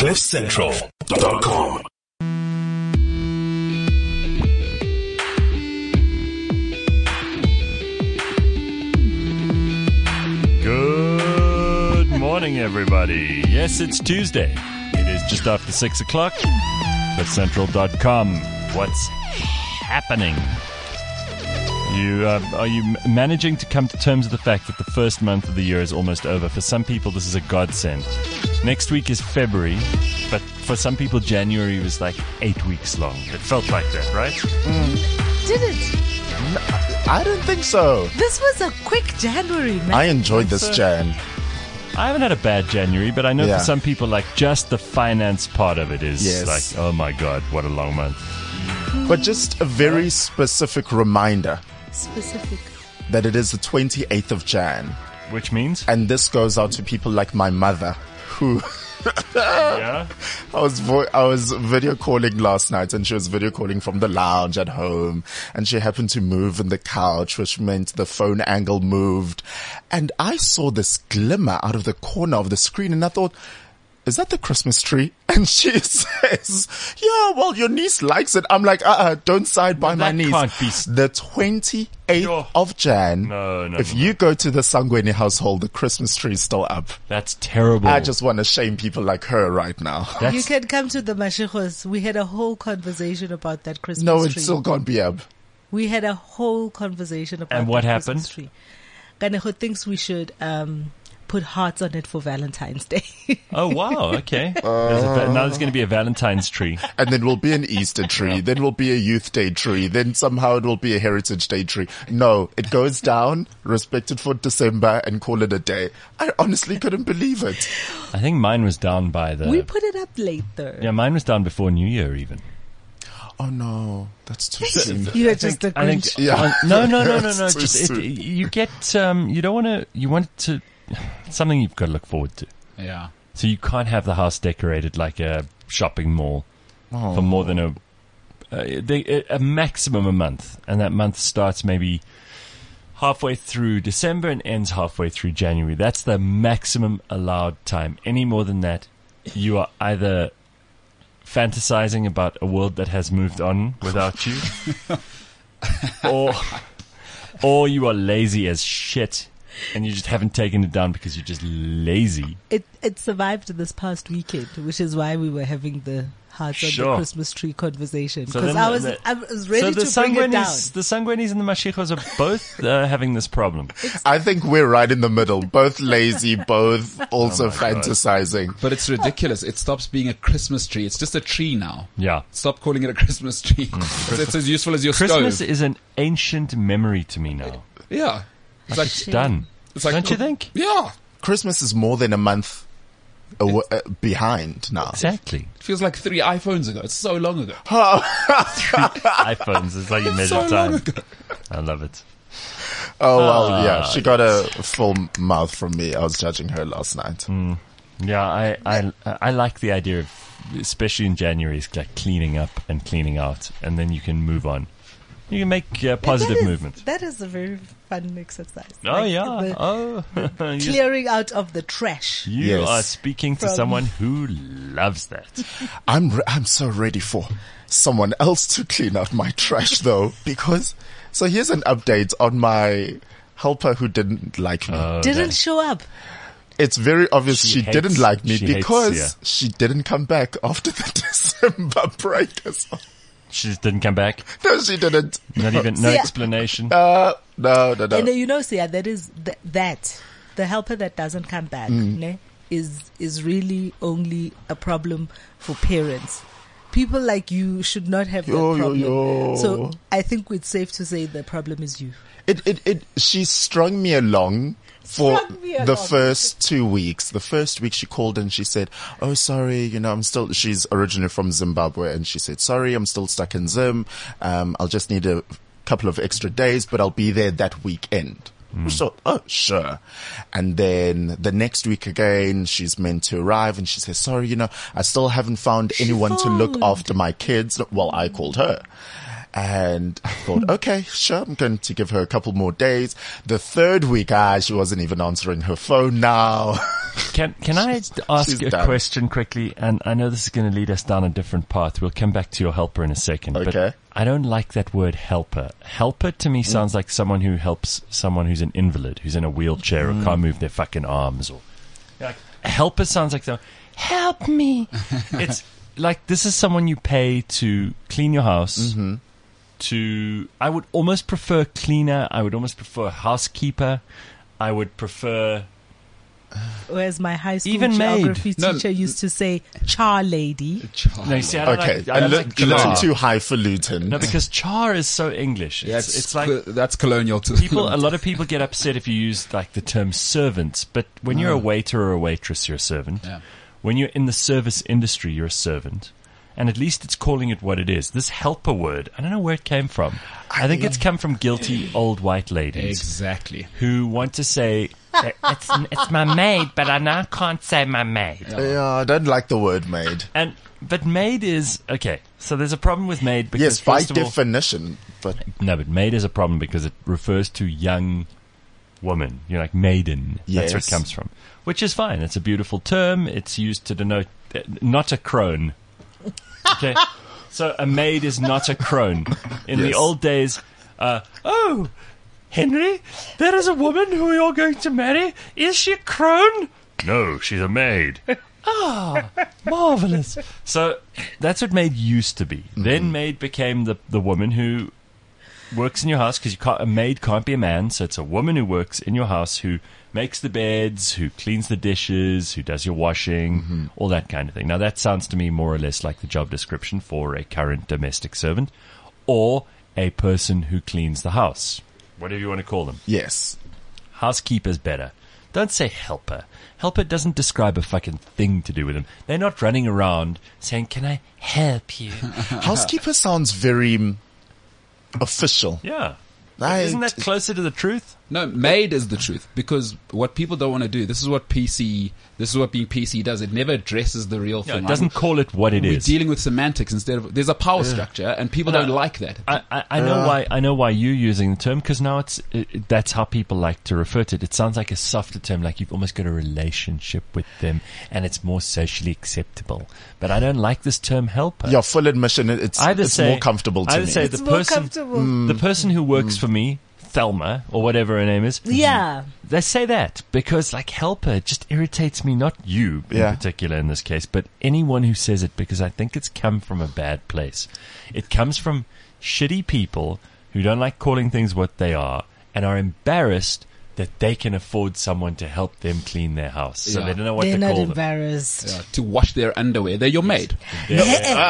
CliffCentral.com. Good morning, everybody. Yes, it's Tuesday. It is just after 6 o'clock. CliffCentral.com. What's happening? Are you managing to come to terms with the fact that the first month of the year is almost over? For some people, this is a godsend. Next week is February, but for some people, January was like 8 weeks long. It felt like that, right? Did it? I don't think so. This was a quick January, man. I enjoyed this Jan. I haven't had a bad January, but I know Yeah. for some people, like, just the finance part of it is Yes. like, oh my God, what a long month. But just a very specific reminder Specific. that it is the 28th of Jan. Which means? And this goes out to people like my mother, who Yeah? I was video calling last night, and she was video calling from the lounge at home, and she happened to move in the couch, which meant the phone angle moved. And I saw this glimmer out of the corner of the screen, and I thought, is that the Christmas tree? And she says, yeah, well, your niece likes it. I'm like, don't side by my that niece. can't be The 28th Oh. of Jan. No. If you go to the Sangweni household, the Christmas tree is still up. That's terrible. I just want to shame people like her right now. You can come to the Mashikos. We had a whole conversation about that Christmas No, tree. it still can't be up. We had a whole conversation about And what that happened? Christmas tree. Ganeho thinks we should put hearts on it for Valentine's Day. Oh, wow. Okay. Now there's going to be a Valentine's tree. And then will be an Easter tree. Then will be a Youth Day tree. Then somehow it will be a Heritage Day tree. No, it goes down, respect it for December, and call it a day. I honestly couldn't believe it. I think mine was down by the... We put it up late though. Yeah, mine was down before New Year even. Oh no, that's too soon. You are just a I think... Grinch. Yeah. No. That's too Just, soon. you get... you don't want to... You want to... Something you've got to look forward to. Yeah. So you can't have the house decorated like a shopping mall for more than a maximum a month. And that month starts maybe halfway through December and ends halfway through January. That's the maximum allowed time. Any more than that, you are either fantasizing about a world that has moved on without you, or you are lazy as shit and you just haven't taken it down because you're just lazy. It survived this past weekend, which is why we were having the hearts on Sure. the Christmas tree conversation. So Because then I was ready to bring it down. The Sangwenis and the Mashikos are both having this problem. I think we're right in the middle. Both lazy, both also Oh my God. fantasizing. But it's ridiculous. It stops being a Christmas tree. It's just a tree now. Yeah. Stop calling it a Christmas tree. It's as useful as your Christmas stove. is an ancient memory to me now. Yeah. It's like, It's done. it's like, Don't you think? Yeah. Christmas is more than a month behind now. Exactly. It feels like 3 iPhones ago. It's so long ago. iPhones. It's like you measure So long time. ago. I love it. Oh, well, yeah. She got a full mouth from me. I was judging her last night. Yeah, I like the idea of, especially in January, it's like cleaning up and cleaning out, and then you can move on. You can make positive movement. That is a very fun exercise. Oh, Like yeah. the Oh, clearing out of the trash. you Yes. are speaking to From- someone who loves that. I'm so ready for someone else to clean out my trash though, because, so here's an update on my helper who didn't like me. Didn't show up. It's very obvious she hates- didn't like me she hates because Sia. she didn't come back after the December break as well. She just didn't come back. No, she didn't. Not even, no See, explanation. No. And you know, Sia, that is that the helper that doesn't come back ne, is really only a problem for parents. People like you should not have that problem. So I think it's safe to say the problem is you. She strung me along for Strung me the along. first 2 weeks. The first week she called and she said, oh, sorry, she's originally from Zimbabwe, and she said, sorry, I'm still stuck in Zim. I'll just need a couple of extra days, but I'll be there that weekend. So, oh, sure. And then the next week again, she's meant to arrive and she says, sorry, I still haven't found anyone to look phoned. after my kids. Well, I called her. And I thought, okay, sure, I'm going to give her a couple more days. The third week, she wasn't even answering her phone now. Can I ask She's a done. question quickly? And I know this is going to lead us down a different path. We'll come back to your helper in a second. Okay. But I don't like that word helper. Helper to me sounds like someone who helps someone who's an invalid, who's in a wheelchair or can't move their fucking arms. Or like, helper sounds like help me. It's like this is someone you pay to clean your house. I would almost prefer cleaner. I would almost prefer housekeeper. I would prefer... Whereas my high school Even maid. geography teacher used to say char lady. No, see, I don't Okay, like, I don't like a little char. too highfalutin. No, because char is so English. It's like that's colonial too. a lot of people get upset if you use like the term servants, but when you're a waiter or a waitress, you're a servant. Yeah. When you're in the service industry, you're a servant. And at least it's calling it what it is. This helper word, I don't know where it came from. I think it's come from guilty old white ladies Exactly. who want to say, it's my maid, but I now can't say my maid. Yeah, I don't like the word maid. But maid is, okay, so there's a problem with maid because Yes, by first of all, definition, but no, but maid is a problem because it refers to young woman. You're like maiden. That's where it Yes. comes from, which is fine. It's a beautiful term. It's used to denote not a crone. Okay, so a maid is not a crone. In the Yes. old days, oh, Henry, there is a woman who you're going to marry. Is she a crone? No, she's a maid. Ah, marvelous. So that's what maid used to be. Then maid became the woman who works in your house because a maid can't be a man. So it's a woman who works in your house who makes the beds, who cleans the dishes, who does your washing, all that kind of thing. Now that sounds to me more or less like the job description for a current domestic servant or a person who cleans the house. Whatever you want to call them. yes. Housekeeper's better. Don't say helper. Helper doesn't describe a fucking thing to do with them. They're not running around saying, can I help you? Housekeeper sounds very official. Yeah. Right. Isn't that closer to the truth? No, maid is the truth because what people don't want to do. This is what being PC does. It never addresses the real No, thing. it doesn't call it what it We're is. dealing with semantics instead of. There's a power structure, and people don't like that. I know why. I know why you're using the term because now that's how people like to refer to it. It sounds like a softer term, like you've almost got a relationship with them, and it's more socially acceptable. But I don't like this term helper. Yeah, full admission, it's more comfortable to either me. say It's the more person, comfortable. the person who works for me, Thelma or whatever her name is. Yeah. They say that because like helper just irritates me, not you in particular in this case, but anyone who says it because I think it's come from a bad place. It comes from shitty people who don't like calling things what they are and are embarrassed that they can afford someone to help them clean their house. So Yeah. they don't know what They're to not call them. embarrassed. To wash their underwear. They're your maid. Yeah.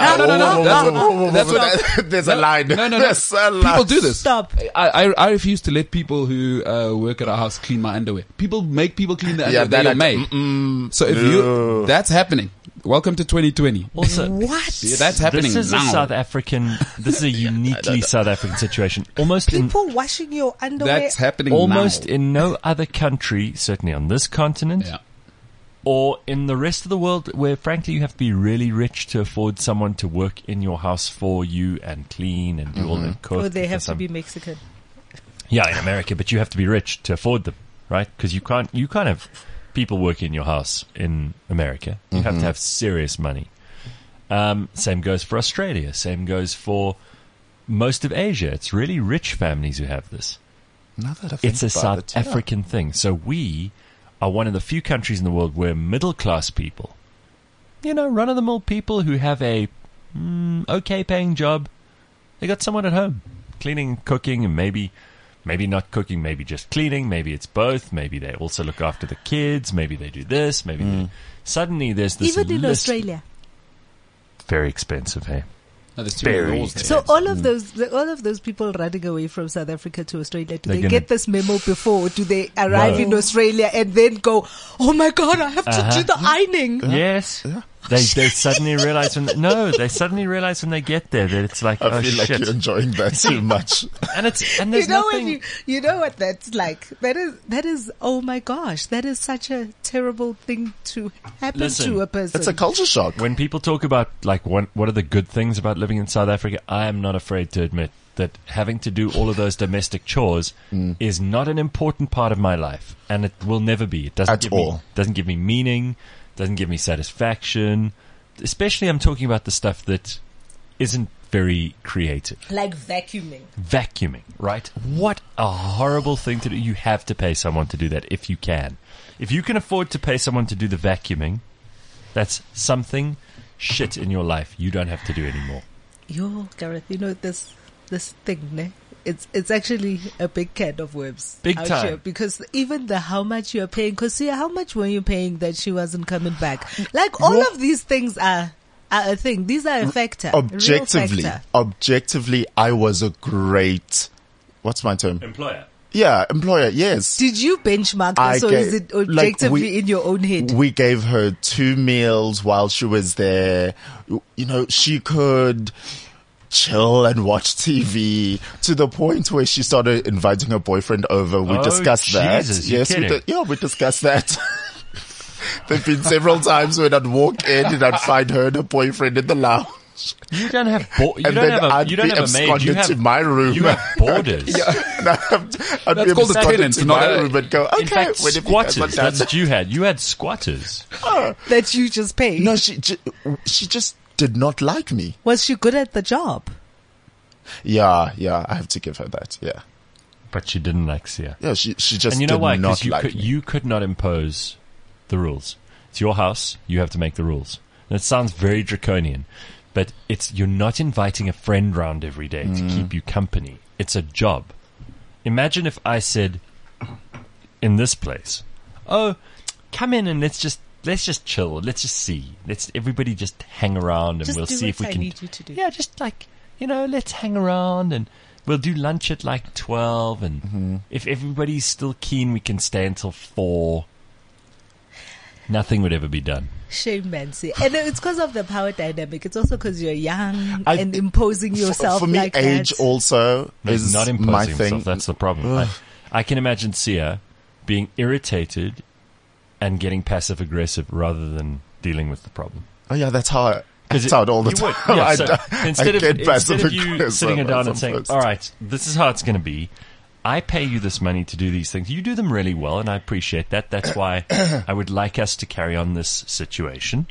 That's what There's a line. No. There's a line. People do this. Stop. I refuse to let people who work at our house clean my underwear. People make people clean their underwear. that They're your maid. So if that's happening. Welcome to 2020. Also, What? Yeah, that's happening this is now. a South African. This is a uniquely South African situation. Almost People washing your underwear. That's happening almost now. in no other country, certainly on this continent, Yeah. or in the rest of the world, where frankly you have to be really rich to afford someone to work in your house for you and clean and do all that cook. Or they have for to be Mexican. Yeah, in America, but you have to be rich to afford them, right? Because you can't have people working in your house in America. You have to have serious money. Same goes for Australia. Same goes for most of Asia. It's really rich families who have this. Now that I think It's a about South it, yeah. African thing. So we are one of the few countries in the world where middle-class people, run-of-the-mill people who have a okay-paying job, they got someone at home cleaning, cooking, and maybe not cooking, maybe just cleaning, maybe it's both, maybe they also look after the kids, maybe they do this, maybe suddenly there's this Even in list. Australia. Very expensive, hey? No, there's too many Very rules there. So all of those people running away from South Africa to Australia, do They're they gonna- get this memo before? Do they arrive No. in Australia and then go, oh my God, I have to do the ironing? Yes. They suddenly realize they suddenly realize when they get there that it's like, I oh feel like shit. you're enjoying that too much. And there's You know nothing. you know what that's like. That is. Oh my gosh, that is such a terrible thing to happen Listen, to a person. It's a culture shock. When people talk about like what are the good things about living in South Africa, I am not afraid to admit that having to do all of those domestic chores is not an important part of my life, and it will never be. It doesn't doesn't give me meaning, doesn't give me satisfaction. Especially, I'm talking about the stuff that isn't very creative. like vacuuming. Vacuuming, right? What a horrible thing to do. You have to pay someone to do that if you can. If you can afford to pay someone to do the vacuuming, that's something shit in your life you don't have to do anymore. Yo, Gareth, you know this thing, ne? It's actually a big can of worms. Big out time. here, because even the how much you're paying, because see, how much were you paying that she wasn't coming back? Like all of these things are a thing. These are a factor. a real factor. Objectively, I was a great, what's my term? Employer. Yeah, employer, yes. Did you benchmark I this, or gave- is it like, objectively in your own head? We gave her 2 meals while she was there. You know, she could chill and watch TV to the point where she started inviting her boyfriend over. We Oh, discussed Jesus, that. you're Yes, we kidding. did. Yeah, we discussed that. There've been several times when I'd walk in and I'd find her and her boyfriend in the lounge. You don't have you And don't then have a I'd you don't be have a maid. You absconded have to my room. You have boarders. And I'd That's be called a absconded tenant, to not my a- room and go, okay, In fact, when have you guys squatters. done That's that? what you had. You had squatters. That you just paid. No, she just did not like me. Was she good at the job? Yeah, I have to give her that. Yeah. But she didn't like Sia. Yeah, she just And you know did why? not Because like me. you could not impose the rules. It's your house. You have to make the rules. And it sounds very draconian, but you're not inviting a friend round every day to keep you company. It's a job. Imagine if I said in this place, "Oh, come in and let's just chill. Let's just see. Let's everybody just hang around and Just we'll do see what if we I can." need you to do. Yeah, just like let's hang around and we'll do lunch at like 12, and if everybody's still keen, we can stay until 4. Nothing would ever be done. Shame, Nancy. And it's because of the power dynamic. It's also because you're young I- and imposing yourself For me, like age that. also He's is not imposing my himself. thing. That's the problem. I can imagine Sia being irritated and getting passive aggressive rather than dealing with the problem. Oh yeah, that's how I act out all the You would. time. Yeah, I so d- instead I of get passive you aggressive, sitting her down as and saying, opposed- "All right, this is how it's going to be. I pay you this money to do these things. You do them really well, and I appreciate that. That's why I would like us to carry on this situation.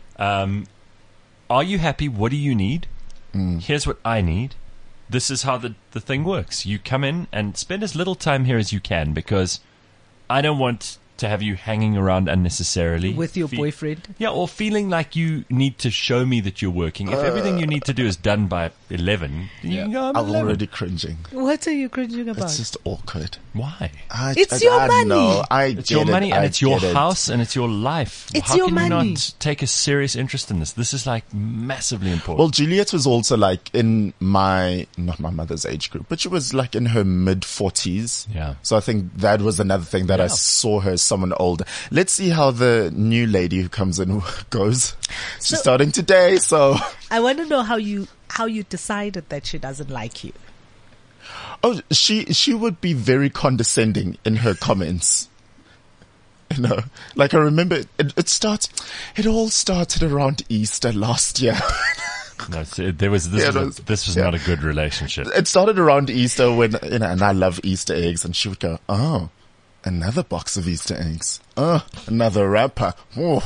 Are you happy? What do you need? Here's what I need. This is how the thing works. You come in and spend as little time here as you can, because I don't want to have you hanging around unnecessarily with your boyfriend. Yeah, or feeling like you need to show me that you're working. If everything you need to do is done by 11, you can go home at I'm 11. already cringing. What are you cringing about? It's just awkward. Why? It's your money. Know. It's your money and it's your house and it's your life. It's How your can you money. not take a serious interest in this? This is like massively important. Well, Juliet was also like in not my mother's age group, but she was like in her mid 40s. Yeah. So I think that was another thing that I saw her as someone older. Let's see how the new lady who comes in goes. She's starting today, so. I want to know how you decided that she doesn't like you. Oh, she would be very condescending in her comments. You know, like I remember it all started around Easter last year. No, so this was not a good relationship. It started around Easter when, and I love Easter eggs, and she would go, "Oh, another box of Easter eggs. Oh, another wrapper."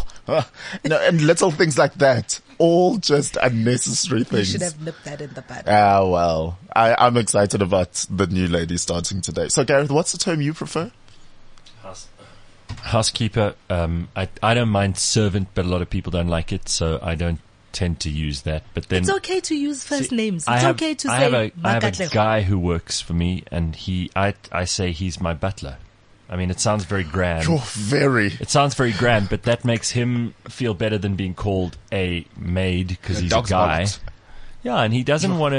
And little things like that. All just unnecessary You things. should have nipped that in the bud. Ah, well, I'm excited about the new lady starting today. So, Gareth, what's the term you prefer? Housekeeper. I don't mind servant, but a lot of people don't like it, so I don't tend to use that. But then It's okay to use first names. It's I have, okay to I say have a Makatlego. guy who works for me, and I say he's my butler. I mean, it sounds very grand. You're very. It sounds very grand, but that makes him feel better than being called a maid because The he's a dog's guy. wallet. Yeah, and he doesn't want to.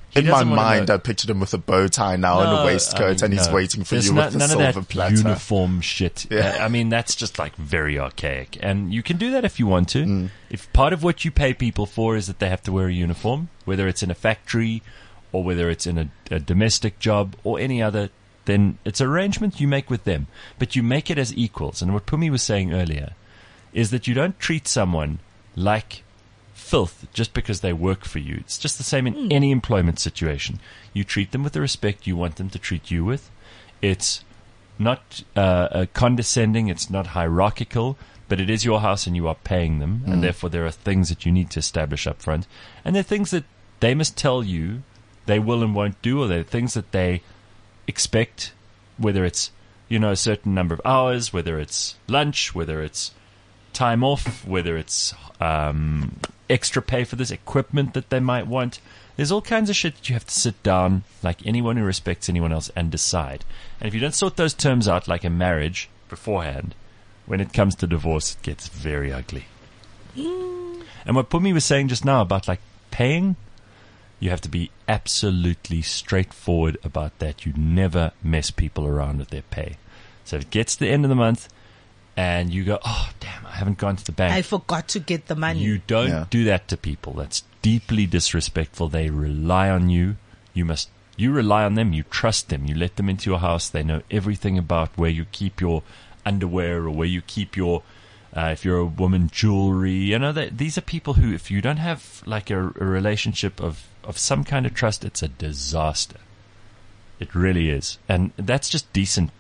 He In my doesn't wanna mind, know- I pictured him with a bow tie now and a waistcoat, and he's no. waiting for There's you with the none of silver that platter. uniform shit. Yeah. I mean, that's just like very archaic. And you can do that if you want to. If part of what you pay people for is that they have to wear a uniform, whether it's in a factory or whether it's in a domestic job or any other, then it's an arrangement you make with them. But you make it as equals. And what Pumi was saying earlier is that you don't treat someone like filth just because they work for you. It's just the same in any employment situation. You treat them with the respect you want them to treat you with. It's not condescending. It's not hierarchical, but it is your house and you are paying them. And therefore there are things that you need to establish up front. And there are things that they must tell you they will and won't do, or there are things that they expect, whether it's, a certain number of hours, whether it's lunch, whether it's time off, whether it's extra pay for this equipment that they might want. There's all kinds of shit that you have to sit down like anyone who respects anyone else and decide. And if you don't sort those terms out like a marriage beforehand, when it comes to divorce, it gets very ugly. And what Pumi was saying just now about like paying, you have to be absolutely straightforward about that. You never mess people around with their pay. So if it gets to the end of the month and you go, oh, damn, I haven't gone to the bank. I forgot to get the money. You don't do that to people. That's deeply disrespectful. They rely on you. You rely on them. You trust them. You let them into your house. They know everything about where you keep your underwear or where you keep your, if you're a woman, jewelry. These are people who, if you don't have like a relationship of some kind of trust, it's a disaster. It really is. And that's just decent.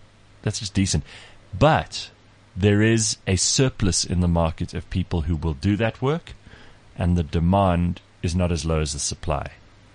But there is a surplus in the market of people who will do that work, and the demand is not as low as the supply.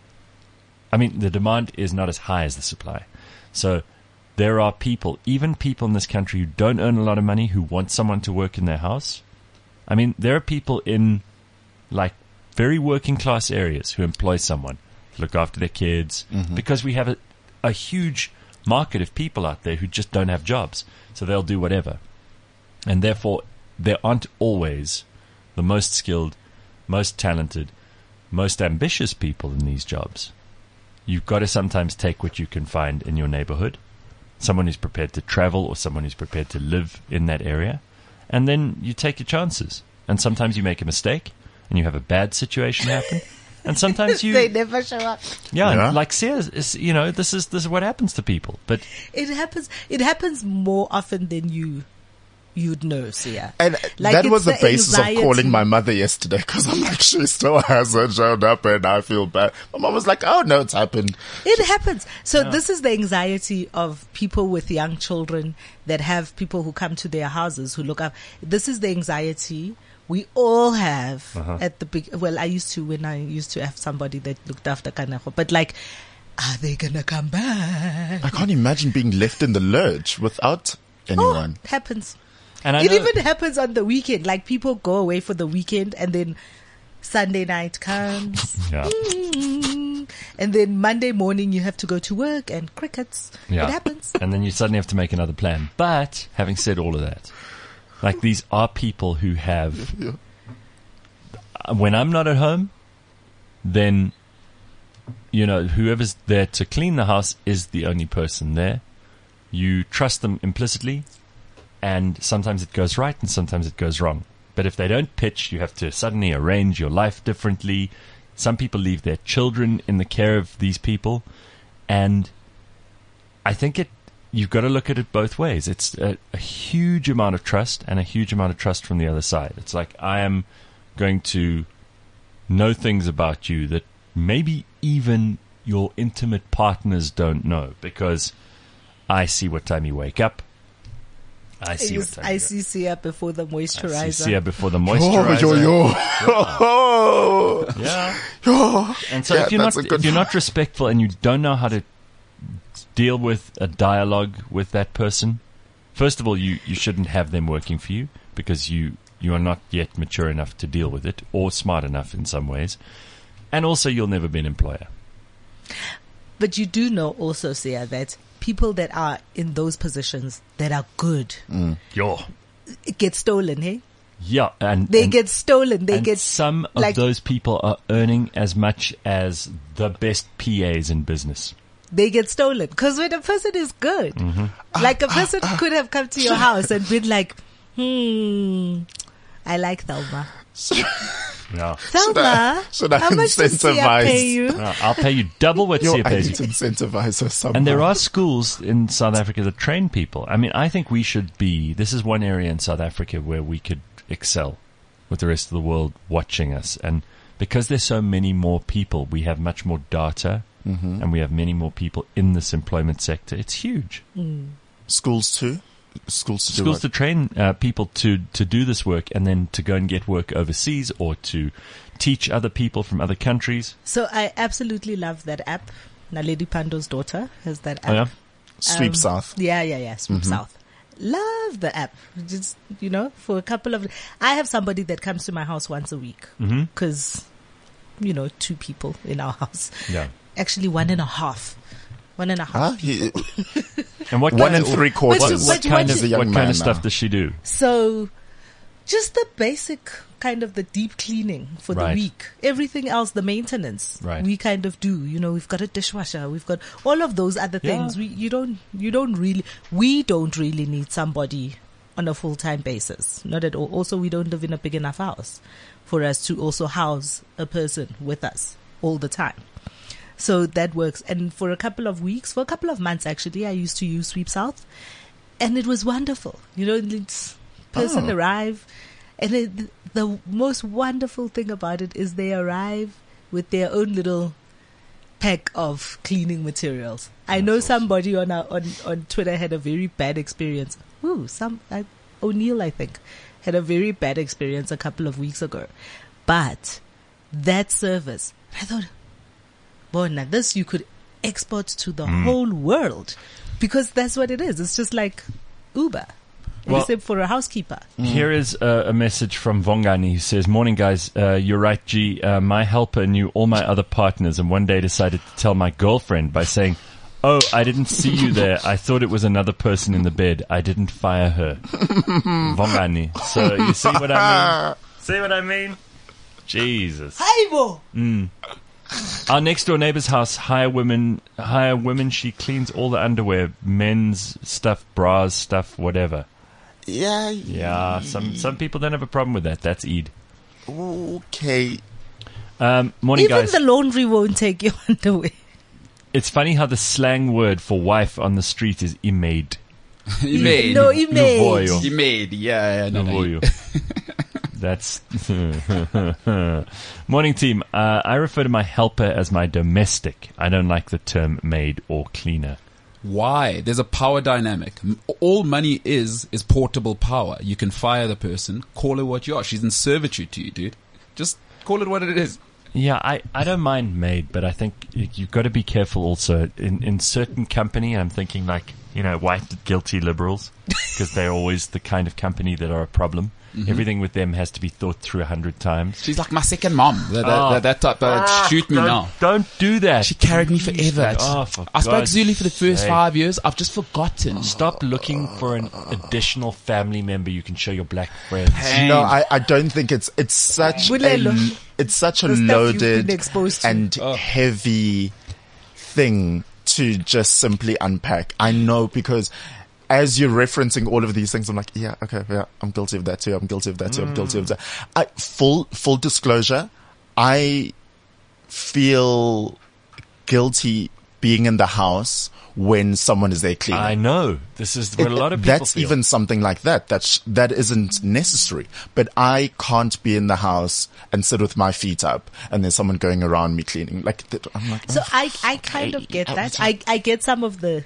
I mean, the demand is not as high as the supply. So there are people, even people in this country who don't earn a lot of money, who want someone to work in their house. I mean, there are people in like very working class areas who employ someone to look after their kids, because we have a huge market of people out there who just don't have jobs. So they'll do whatever. And therefore, there aren't always the most skilled, most talented, most ambitious people in these jobs. You've got to sometimes take what you can find in your neighborhood, someone who's prepared to travel or someone who's prepared to live in that area, and then you take your chances. And sometimes you make a mistake and you have a bad situation happen. And sometimes they never show up. Yeah. Like Sia, this is what happens to people. But it happens more often than you'd know, Sia. And like, that was the basis anxiety. of calling my mother yesterday, because I'm like, she still hasn't shown up and I feel bad. My mom was like, oh no, it's happened. It happens. So this is the anxiety of people with young children that have people who come to their houses who look up. This is the anxiety we all have at the big. Well, I used to have somebody that looked after Kanego, but like, are they gonna come back? I can't imagine being left in the lurch without anyone. It happens. And It even happens on the weekend. Like, people go away for the weekend and then Sunday night comes. Yeah. And then Monday morning you have to go to work and crickets. Yeah. It happens. And then you suddenly have to make another plan. But having said all of that, like, these are people who have, when I'm not at home, then, whoever's there to clean the house is the only person there. You trust them implicitly. And sometimes it goes right and sometimes it goes wrong. But if they don't pitch, you have to suddenly arrange your life differently. Some people leave their children in the care of these people. And I think you've got to look at it both ways. It's a huge amount of trust and a huge amount of trust from the other side. It's like, I am going to know things about you that maybe even your intimate partners don't know, because I see what time you wake up. I see Sia before the moisturizer. I see Sia before the moisturizer. Yeah. And so if you're not respectful and you don't know how to deal with a dialogue with that person, first of all, you shouldn't have them working for you, because you are not yet mature enough to deal with it, or smart enough in some ways. And also, you'll never be an employer. But you do know also, Sia, that people that are in those positions that are good It get stolen, hey? Yeah, and They get stolen. They and get some of like- those people are earning as much as the best PAs in business. they get stolen. Because when a person is good, like a person could have come to your house and been like, I like Thelma. Yeah. Thelma, should I how much does Sia incentivize- pay you? I'll pay you double what Yo, Sia I pays need you. to incentivize her somehow. And there are schools in South Africa that train people. I mean, I think we should be, this is one area in South Africa where we could excel with the rest of the world watching us. And because there's so many more people, we have much more data and we have many more people in this employment sector. It's huge. schools too. Schools to do Schools what? to train people to do this work and then to go and get work overseas or to teach other people from other countries. So I absolutely love that app. Naledi Pando's daughter has that app. Oh, yeah? Sweep South. Yeah. Sweep South. Love the app. Just, for a couple of, I have somebody that comes to my house once a week because, 2 people in our house. Yeah. Actually 1.5. 1.5. Huh? And what 1 kind and of- 3 quarters. But kind what of, is- young what man kind of now. stuff does she do? So just the basic kind of the deep cleaning for Right. the week. Everything else, the maintenance, Right. we kind of do. We've got a dishwasher. We've got all of those other things. Yeah. We don't really need somebody on a full-time basis. Not at all. Also, we don't live in a big enough house for us to also house a person with us all the time. So that works. And for a couple of months actually, I used to use Sweep South, and it was wonderful. This person arrive, and the most wonderful thing about it is they arrive with their own little pack of cleaning materials. I know somebody on Twitter had a very bad experience. O'Neill, I think, had a very bad experience a couple of weeks ago. But that service, I thought, well, now this you could export to the whole world, because that's what it is. It's just like Uber, except for a housekeeper. Here is a message from Vongani who says, "Morning, guys. You're right, G. My helper knew all my other partners and one day decided to tell my girlfriend by saying, 'Oh, I didn't see you there. I thought it was another person in the bed. I didn't fire her.'" Vongani. So you see what I mean? See what I mean? Jesus. Aibo! Our next door neighbor's house, hire women. She cleans all the underwear, men's stuff, bras, stuff, whatever. Yeah. Yeah, some people don't have a problem with that. That's Eid. Okay. Morning, Even guys. the laundry won't take your underwear. It's funny how the slang word for wife on the street is imaid. Imade. No, Nuvoyo. image. Imade. Yeah. No. Nuvoyo. That's morning, team. I refer to my helper as my domestic. I don't like the term maid or cleaner. Why? There's a power dynamic. All money is portable power. You can fire the person, call her what you are. She's in servitude to you, dude. Just call it what it is. Yeah, I don't mind maid, but I think you've got to be careful also. In certain company, I'm thinking like, white guilty liberals, because they're always the kind of company that are a problem. Everything with them has to be thought through 100 times. She's like my second mom. That type. Shoot me now. Don't do that. She carried me forever. For I spoke God's Zulu for the first sake. 5 years. I've just forgotten. Stop looking for an additional family member you can show your black friends. Pain. No, I don't think it's such Bulelo. it's such a The stuff you've loaded been exposed to. and heavy thing to just simply unpack. I know, because as you're referencing all of these things, I'm like, yeah, okay, yeah, I'm guilty of that too. I'm guilty of that too. I'm guilty of that. Full disclosure, I feel guilty being in the house when someone is there cleaning. I know. This is what a lot of people That's feel. even something like that. That isn't necessary. But I can't be in the house and sit with my feet up and there's someone going around me cleaning. Like, I'm like, So I kind of get that. I get some of the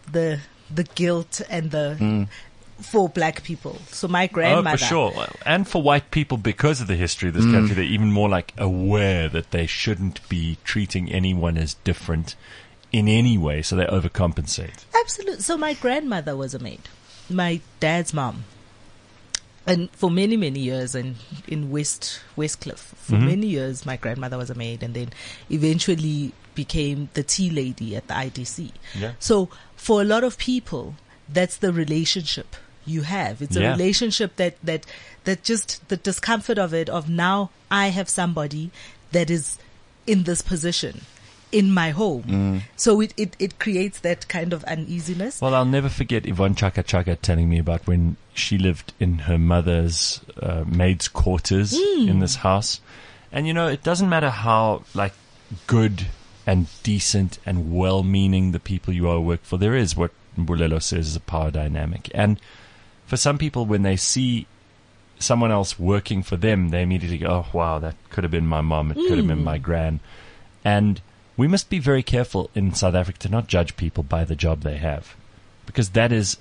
guilt and the for black people. So my grandmother. Oh, for sure. And for white people, because of the history of this country, they're even more like aware that they shouldn't be treating anyone as different in any way, so they overcompensate. Absolutely. So my grandmother was a maid, my dad's mom, and for many years, and in Westcliff, for many years, my grandmother was a maid, and then eventually became the tea lady at the IDC. Yeah. So for a lot of people, that's the relationship you have. It's a Yeah. relationship that just the discomfort of it, of now I have somebody that is in this position in my home. So it creates that kind of uneasiness. Well, I'll never forget Yvonne Chaka Chaka telling me about when she lived in her mother's maid's quarters in this house. And, you know, it doesn't matter how, like, good and decent and well-meaning the people you are work for. There is what Mbulelo says is a power dynamic. And for some people, when they see someone else working for them, they immediately go, oh, wow, that could have been my mom. It could have been my gran. And we must be very careful in South Africa to not judge people by the job they have, because that's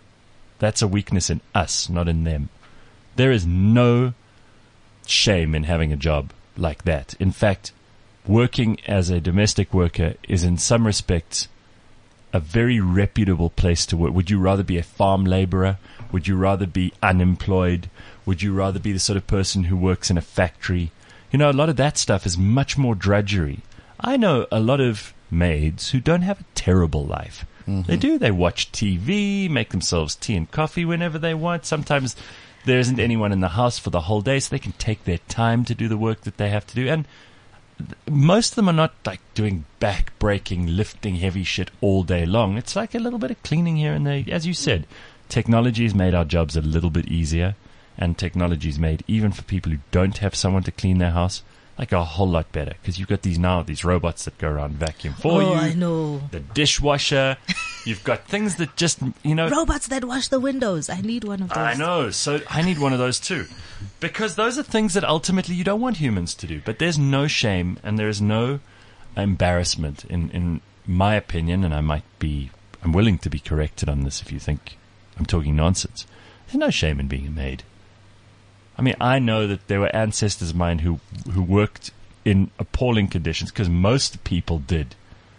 a weakness in us, not in them. There is no shame in having a job like that. In fact, working as a domestic worker is in some respects a very reputable place to work. Would you rather be a farm laborer? Would you rather be unemployed? Would you rather be the sort of person who works in a factory? You know, a lot of that stuff is much more drudgery. I know a lot of maids who don't have a terrible life. They do. They watch TV, make themselves tea and coffee whenever they want. Sometimes there isn't anyone in the house for the whole day, so they can take their time to do the work that they have to do. And most of them are not like doing back-breaking, lifting heavy shit all day long. It's like a little bit of cleaning here and there. As you said, technology has made our jobs a little bit easier, and technology is made, even for people who don't have someone to clean their house, like a whole lot better, because you've got these robots that go around vacuum for you. Oh, I know. The dishwasher. You've got things that just, you know. Robots that wash the windows. I need one of those. I know. So I need one of those too, because those are things that ultimately you don't want humans to do. But there's no shame and there is no embarrassment in my opinion, and I'm willing to be corrected on this if you think I'm talking nonsense. There's no shame in being a maid. I mean, I know that there were ancestors of mine who worked in appalling conditions, because most people did.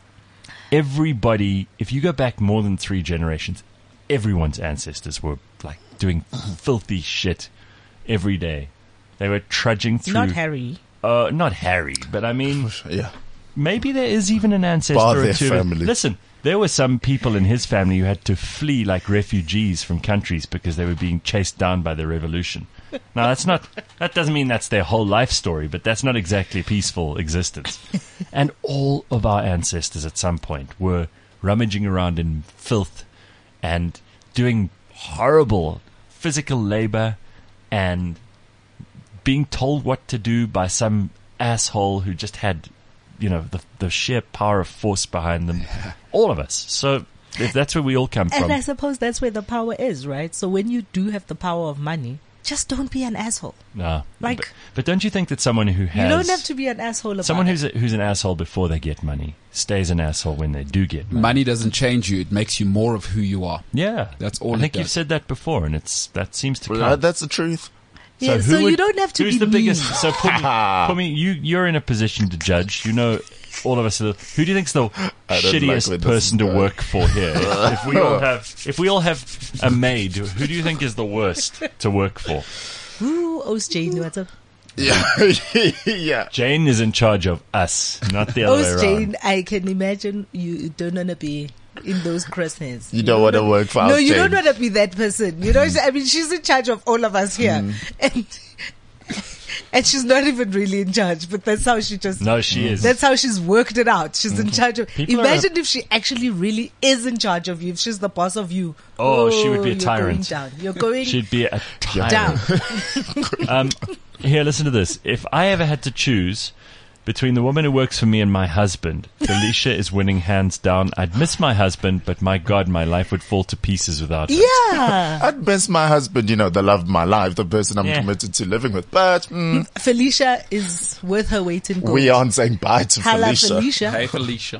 Everybody, if you go back more than 3 generations, everyone's ancestors were like doing filthy shit every day. They were trudging through. Not Harry. Not Harry, but I mean, Yeah. maybe there is even an ancestor Bar or their two. family. Listen, there were some people in his family who had to flee like refugees from countries because they were being chased down by the revolution. Now, that doesn't mean that's their whole life story, but that's not exactly a peaceful existence. And all of our ancestors at some point were rummaging around in filth and doing horrible physical labor and being told what to do by some asshole who just had, you know, the sheer power of force behind them. All of us. So if that's where we all come from. And I suppose that's where the power is, right? So when you do have the power of money, just don't be an asshole. No. Like, but don't you think that someone who has... you don't have to be an asshole about someone it. who's an asshole before they get money stays an asshole when they do get money. Money doesn't change you. It makes you more of who you are. Yeah. That's all I think it you've does. said that before, and that seems to Well, count. that's the truth. Yeah, so you don't have to who's be the mean. biggest? So Pumi, you're in a position to judge. You know, all of us. Who do you think's the I don't like shittiest where this person is to going. work for here? if we all have a maid, who do you think is the worst to work for? Ooh, Os Jane, what's up? Yeah. Yeah. Jane is in charge of us, not the other way Os around. Jane, I can imagine you don't want to be in those crosshairs. You don't want to work for No, Os you Jane. don't want to be that person. You know, I mean, she's in charge of all of us here. And she's not even really in charge, but that's how she just... No, she is. That's how she's worked it out. She's in charge of... People are- Imagine if she actually really is in charge of you, if she's the boss of you. Oh, she would be a you're tyrant. Going down. You're going She'd be a down. tyrant. Here, listen to this. If I ever had to choose between the woman who works for me and my husband, Felicia is winning hands down. I'd miss my husband, but my God, my life would fall to pieces without her. Yeah. I'd miss my husband, you know, the love of my life, the person I'm Yeah. committed to living with. But Felicia is worth her weight in gold. we aren't saying bye to Hala Felicia. Felicia. Hey, Felicia.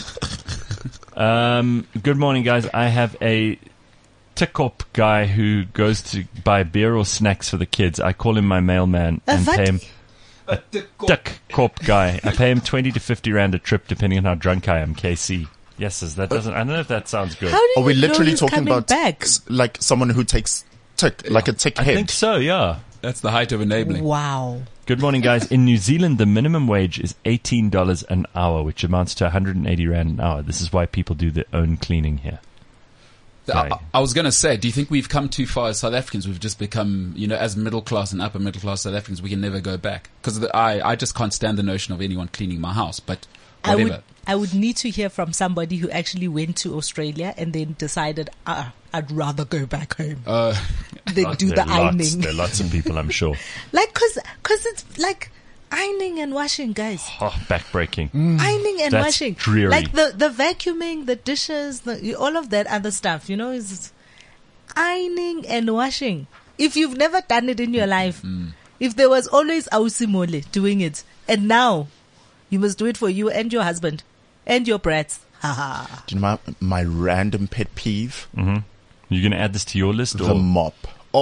Good morning, guys. I have a tick-up guy who goes to buy beer or snacks for the kids. I call him my mailman and what? pay him tick-up guy. I pay him 20 to 50 rand a trip, depending on how drunk I am. KC. Yes, that doesn't. I don't know if that sounds good. How do you Are we know literally he's talking coming about back? like someone who takes tick, like a tick I head? think so. Yeah. That's the height of enabling. Wow. Good morning, guys. In New Zealand, the minimum wage is $18 an hour, which amounts to 180 rand an hour. This is why people do their own cleaning here. I was going to say, do you think we've come too far as South Africans? We've just become, as middle class and upper middle class South Africans, we can never go back. Because I just can't stand the notion of anyone cleaning my house, but whatever. I would need to hear from somebody who actually went to Australia and then decided, I'd rather go back home than do the ironing. There are lots of people, I'm sure. Cause it's like ironing and washing, guys. Oh, backbreaking. Ironing and That's washing. dreary. Like the vacuuming, the dishes, all of that other stuff, is ironing and washing. If you've never done it in your life, if there was always Ausimole doing it, and now you must do it for you and your husband and your brats. Do you know my random pet peeve? Mm-hmm. You're going to add this to your list? The mop.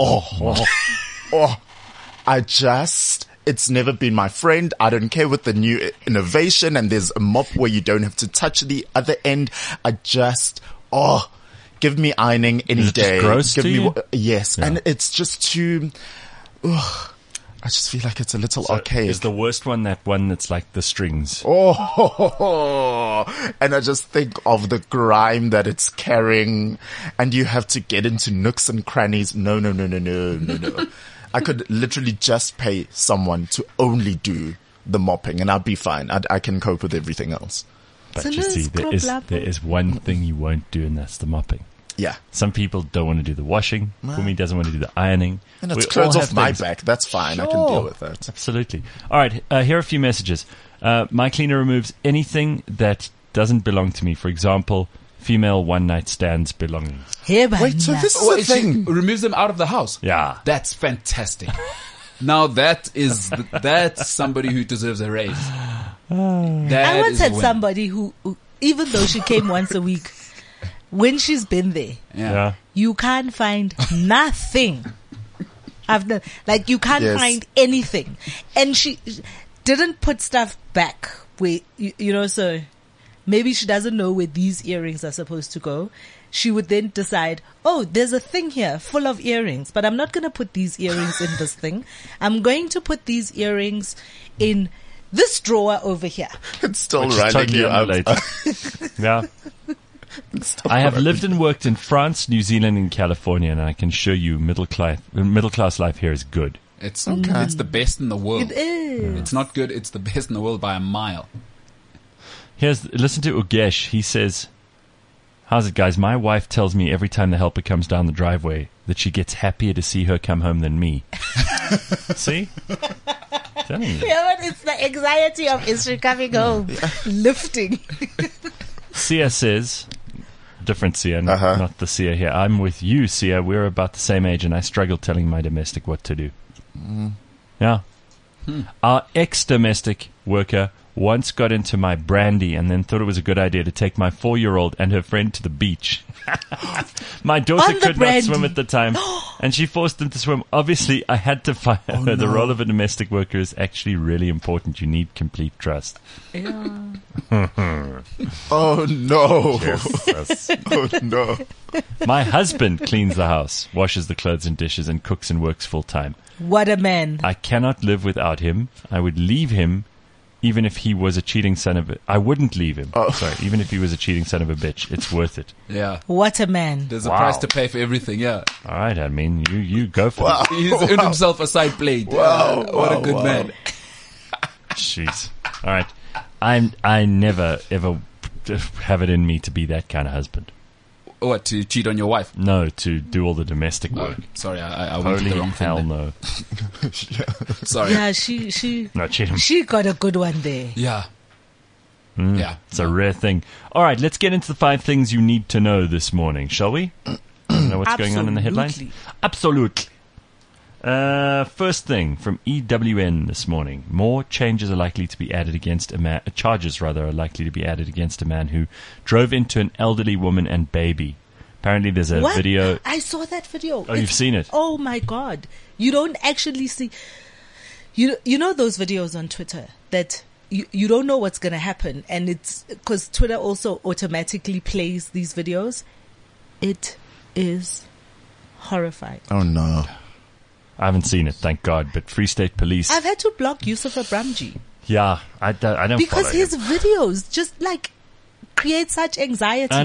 It's never been my friend. I don't care with the new innovation and there's a mop where you don't have to touch the other end. Give me ironing any day. Just gross Give to me you? Yes. Yeah. And it's just too, I just feel like it's a little archaic. Is the worst one that one that's like the strings? And I just think of the grime that it's carrying and you have to get into nooks and crannies. No. I could literally just pay someone to only do the mopping and I'd be fine. I can cope with everything else. But you see, there is one thing you won't do, and that's the mopping. Yeah. Some people don't want to do the washing. Fumi doesn't want to do the ironing. And it's clothes off my back. That's fine. I can deal with that. Absolutely. All right. Here are a few messages. My cleaner removes anything that doesn't belong to me. For example, female one-night stands belongings. Wait, so this is a thing. She removes them out of the house. Yeah. That's fantastic. Now that's somebody who deserves a raise. I once had somebody who, even though she came once a week, when she's been there, you can't find nothing. You can't find anything. And she didn't put stuff back where, so maybe she doesn't know where these earrings are supposed to go. She would then decide, there's a thing here full of earrings, but I'm not going to put these earrings in this thing. I'm going to put these earrings in this drawer over here. It's still running you out. Yeah. I have lived and worked in France, New Zealand, and California, and I can assure you middle class life here is good. It's the best in the world. It is. It's not good. It's the best in the world by a mile. Listen to Ugesh. He says, how's it, guys? My wife tells me every time the helper comes down the driveway that she gets happier to see her come home than me. See? Telling you. Yeah, but it's the anxiety of is she coming home? Lifting. Sia says, different Sia, not the Sia here. I'm with you, Sia. We're about the same age and I struggle telling my domestic what to do. Yeah. Our ex-domestic worker once got into my brandy and then thought it was a good idea to take my 4-year-old and her friend to the beach. My daughter could not swim at the time and she forced them to swim. Obviously, I had to fire her. The role of a domestic worker is actually really important. You need complete trust. Yeah. Oh, no. Yes. Oh, no. My husband cleans the house, washes the clothes and dishes, and cooks and works full time. What a man. I cannot live without him. I would leave him even if he was a cheating son of a... I wouldn't leave him. Sorry, even if he was a cheating son of a bitch. It's worth it. Yeah. What a man. There's a price to pay for everything, yeah. All right, I mean, you go for it. He's earned himself a side blade. What a good man. Jeez. All right. I never, ever have it in me to be that kind of husband. What, to cheat on your wife? No, to do all the domestic work. Sorry, I went to the wrong thing. Hell no. Sorry. Yeah, she No, cheat him. She got a good one there. Yeah. Yeah. It's a rare thing. All right, let's get into the 5 things you need to know this morning, shall we? Know what's going on in the headlines? Absolutely. First thing from EWN this morning. More charges are likely to be added against a man who drove into an elderly woman and baby. Apparently there's a video. I saw that video. Oh, you've seen it? Oh my God. You don't actually see, you know those videos on Twitter that you don't know what's going to happen. And it's because Twitter also automatically plays these videos. It is horrifying. Oh no. I haven't seen it, thank God. But Free State Police. I've had to block Yusuf Abramji. Yeah, I don't because follow his him. videos just create such anxiety. I know.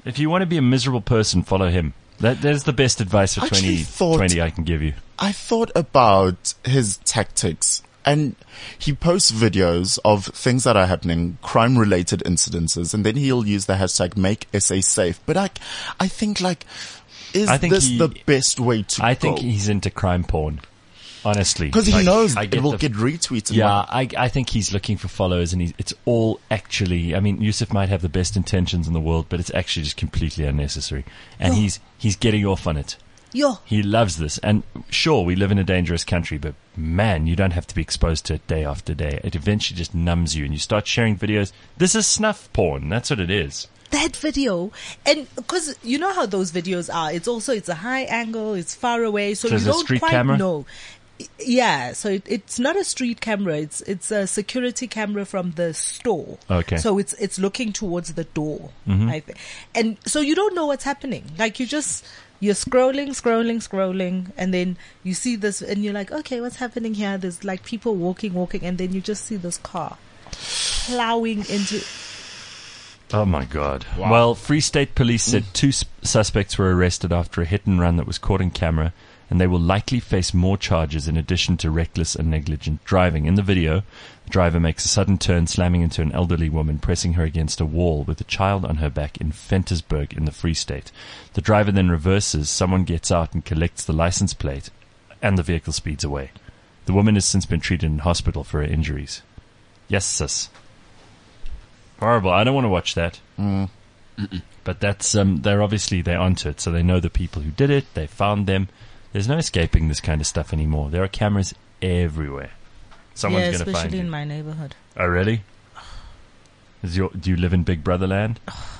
If you want to be a miserable person, follow him. There's the best advice for I actually 2020 I can give you. I thought about his tactics, and he posts videos of things that are happening, crime-related incidences, and then he'll use the hashtag make SA safe. But I think is this the best way to go? I think he's into crime porn. Honestly, because he knows it will get retweeted. Yeah, I think he's looking for followers, and it's all actually. I mean, Yusuf might have the best intentions in the world, but it's actually just completely unnecessary. And he's getting off on it. He loves this, and sure, we live in a dangerous country, but man, you don't have to be exposed to it day after day. It eventually just numbs you, and you start sharing videos. This is snuff porn. That's what it is. That video, and because you know how those videos are, it's a high angle, it's far away, so you don't quite know. Yeah, so it's not a street camera. It's a security camera from the store. Okay. So it's looking towards the door, I think. And so you don't know what's happening. Like you're scrolling, and then you see this, and you're like, okay, what's happening here? There's like people walking, and then you just see this car plowing into. Oh my God. Wow. Well, Free State Police said 2 suspects were arrested after a hit and run that was caught on camera, and they will likely face more charges in addition to reckless and negligent driving. In the video, the driver makes a sudden turn, slamming into an elderly woman, pressing her against a wall with a child on her back in Ventersburg in the Free State. The driver then reverses, someone gets out and collects the license plate, and the vehicle speeds away. The woman has since been treated in hospital for her injuries. Yes, sis. Horrible. I don't want to watch that. But that's they're onto it, so they know the people who did it. They found them. There's no escaping this kind of stuff anymore. There are cameras everywhere. Someone's going to find you. Especially in my neighborhood. Oh, really? Do you live in Big Brother land?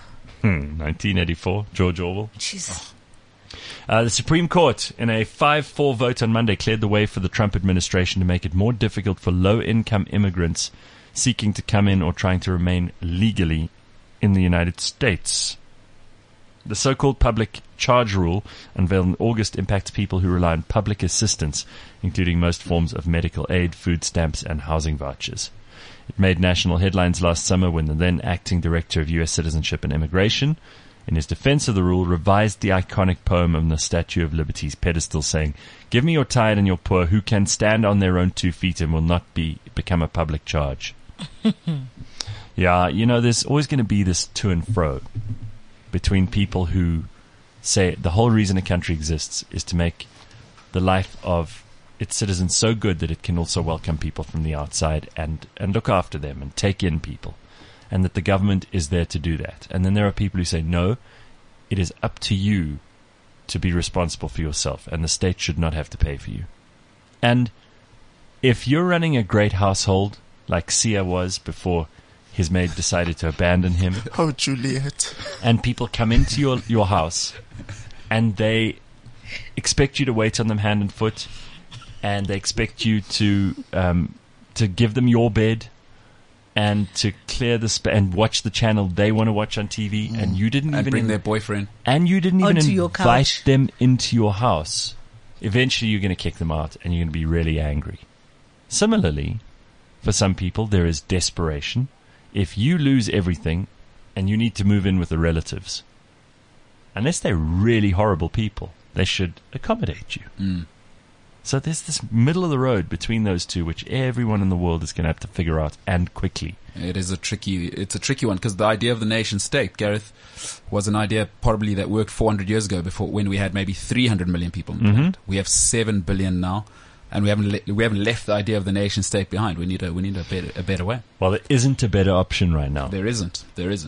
1984, George Orwell. Jesus. The Supreme Court, in a 5-4 vote on Monday, cleared the way for the Trump administration to make it more difficult for low-income immigrants seeking to come in or trying to remain legally in the United States. The so-called public charge rule, unveiled in August, impacts people who rely on public assistance, including most forms of medical aid, food stamps, and housing vouchers. It made national headlines last summer when the then acting director of U.S. Citizenship and Immigration, in his defense of the rule, revised the iconic poem on the Statue of Liberty's pedestal, saying, "Give me your tired and your poor, who can stand on their own 2 feet and will not become a public charge." Yeah, there's always going to be this to and fro between people who say the whole reason a country exists is to make the life of its citizens so good that it can also welcome people from the outside and look after them and take in people, and that the government is there to do that. And then there are people who say, no, it is up to you to be responsible for yourself, and the state should not have to pay for you. And if you're running a great household like Sia was before his maid decided to abandon him. Oh, Juliet. And people come into your house and they expect you to wait on them hand and foot, and they expect you to give them your bed and to clear the and watch the channel they want to watch on TV, and you didn't even bring their boyfriend, and you didn't even onto invite them into your house. Eventually you're going to kick them out and you're going to be really angry. Similarly, for some people there is desperation. If you lose everything and you need to move in with the relatives, unless they're really horrible people, they should accommodate you. So there's this middle of the road between those two, which everyone in the world is going to have to figure out, and quickly. It's a tricky one, because the idea of the nation state, Gareth, was an idea probably that worked 400 years ago, before, when we had maybe 300 million people on the planet. We have 7 billion now. And we haven't left the idea of the nation state behind. We need a better way. Well, there isn't a better option right now. There isn't.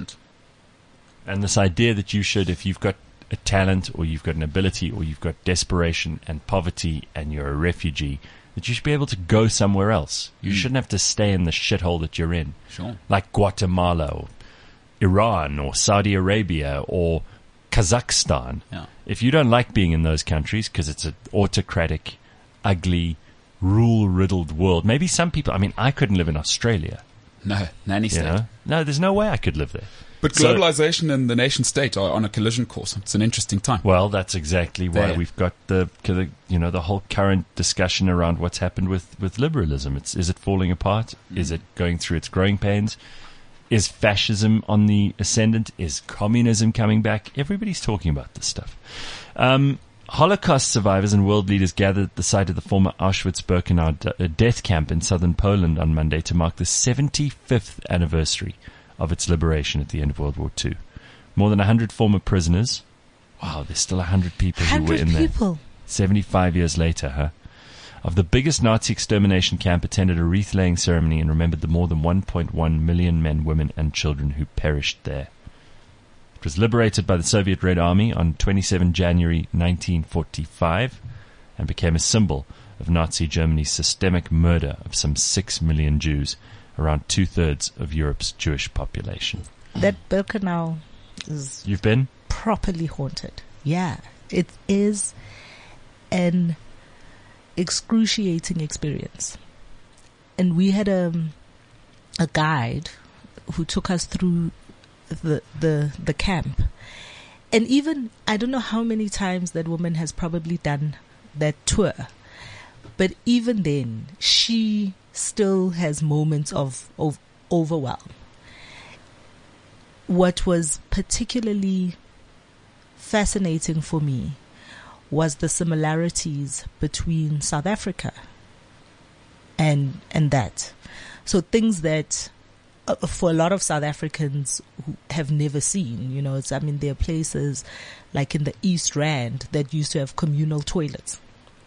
And this idea that you should, if you've got a talent or you've got an ability or you've got desperation and poverty and you're a refugee, that you should be able to go somewhere else. You shouldn't have to stay in the shithole that you're in. Sure. Like Guatemala or Iran or Saudi Arabia or Kazakhstan. Yeah. If you don't like being in those countries because it's an autocratic, ugly, rule-riddled world. Maybe some people... I mean, I couldn't live in Australia. No, nanny state. No, there's no way I could live there. But globalization and the nation state are on a collision course. It's an interesting time. Well, that's exactly why we've got the whole current discussion around what's happened with liberalism. Is it falling apart? Is it going through its growing pains? Is fascism on the ascendant? Is communism coming back? Everybody's talking about this stuff. Holocaust survivors and world leaders gathered at the site of the former Auschwitz-Birkenau death camp in southern Poland on Monday to mark the 75th anniversary of its liberation at the end of World War II. More than 100 former prisoners. Wow, there's still 100 people who were in there. 75 years later, huh? Of the biggest Nazi extermination camp attended a wreath-laying ceremony and remembered the more than 1.1 million men, women, and children who perished there. It was liberated by the Soviet Red Army on 27 January 1945 and became a symbol of Nazi Germany's systemic murder of some 6 million Jews, around 2/3 of Europe's Jewish population. That Birkenau is... You've been? Properly haunted. Yeah. It is an excruciating experience. And we had a guide who took us through the camp. And even, I don't know how many times that woman has probably done that tour, but even then, she still has moments of overwhelm. What was particularly fascinating for me was the similarities between South Africa and that. So things that for a lot of South Africans who have never seen, you know, there are places like in the East Rand that used to have communal toilets.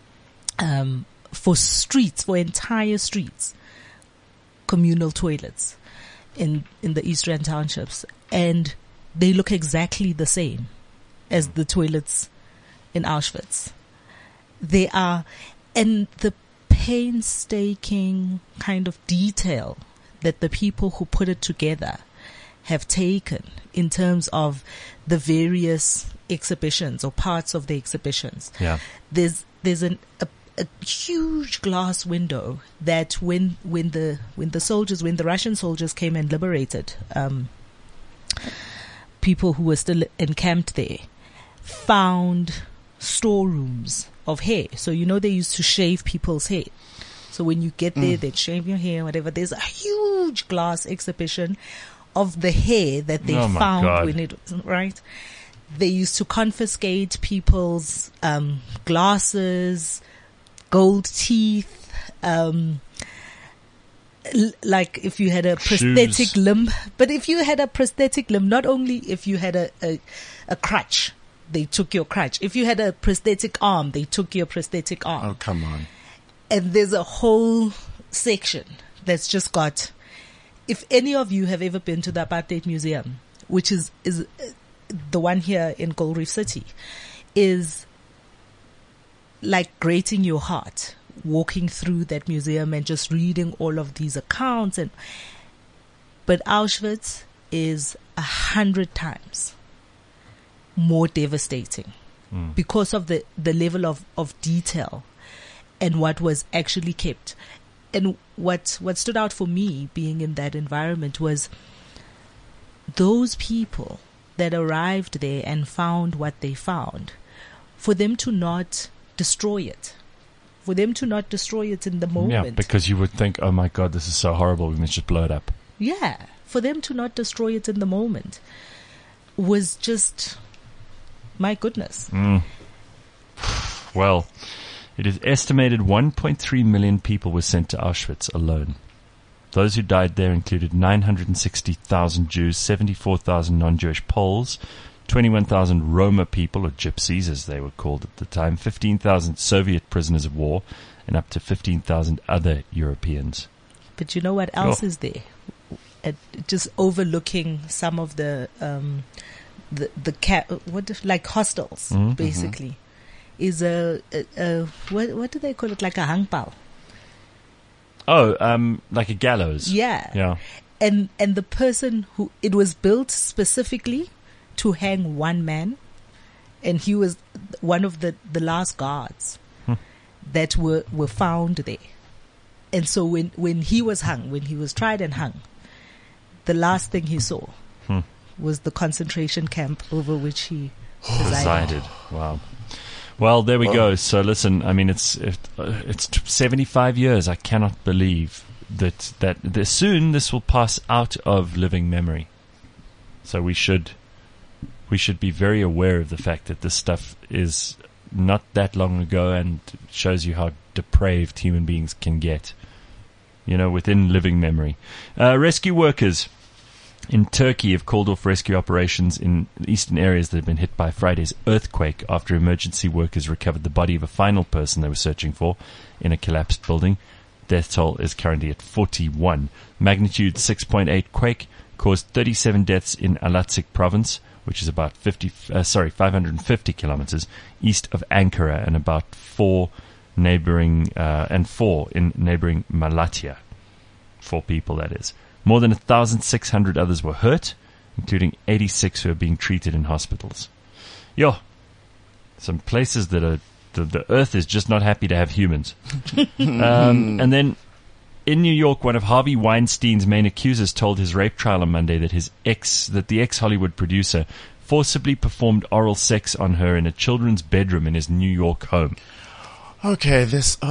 For entire streets, communal toilets in the East Rand townships. And they look exactly the same as the toilets in Auschwitz. They are, and the painstaking kind of detail that the people who put it together have taken in terms of the various exhibitions or parts of the exhibitions. Yeah. There's a huge glass window that when the Russian soldiers came and liberated people who were still encamped there, found storerooms of hair. So they used to shave people's hair. So when you get there, they'd shave your hair, whatever. There's a huge glass exhibition of the hair that they found when it was, right? They used to confiscate people's glasses, gold teeth, like if you had a prosthetic limb. But if you had a prosthetic limb, not only if you had a crutch, they took your crutch. If you had a prosthetic arm, they took your prosthetic arm. Oh, come on. And there's a whole section that's just got, if any of you have ever been to the Apartheid Museum, which is the one here in Gold Reef City, is like grating your heart, walking through that museum and just reading all of these accounts. But Auschwitz is 100 times more devastating because of the level of detail and what was actually kept. And what stood out for me being in that environment was those people that arrived there and found what they found, for them to not destroy it. For them to not destroy it in the moment. Yeah, because you would think, oh my God, this is so horrible, we must just blow it up. Yeah, for them to not destroy it in the moment was just, my goodness. Well, it is estimated 1.3 million people were sent to Auschwitz alone. Those who died there included 960,000 Jews, 74,000 non-Jewish Poles, 21,000 Roma people, or gypsies as they were called at the time, 15,000 Soviet prisoners of war, and up to 15,000 other Europeans. But you know what else is there? Just overlooking some of the hostels, basically, is what do they call it? Like a hangpao. Oh, like a gallows. Yeah. And the person who, it was built specifically to hang one man, and he was one of the last guards that were found there. And so when he was hung, when he was tried and hung, the last thing he saw was the concentration camp over which he resided. Wow. Well, there we go. So listen, I mean, it's 75 years. I cannot believe that soon this will pass out of living memory. So we should be very aware of the fact that this stuff is not that long ago and shows you how depraved human beings can get, within living memory. Rescue workers in Turkey have called off rescue operations in eastern areas that have been hit by Friday's earthquake after emergency workers recovered the body of a final person they were searching for in a collapsed building. Death toll is currently at 41. Magnitude 6.8 quake caused 37 deaths in Alacik province, which is about 550 kilometers east of Ankara, and about 4 in neighboring Malatya. 4 people, that is. More than 1,600 others were hurt, including 86 who are being treated in hospitals. Some places that are the earth is just not happy to have humans. And then in New York, one of Harvey Weinstein's main accusers told his rape trial on Monday that the ex-Hollywood producer forcibly performed oral sex on her in a children's bedroom in his New York home. Okay.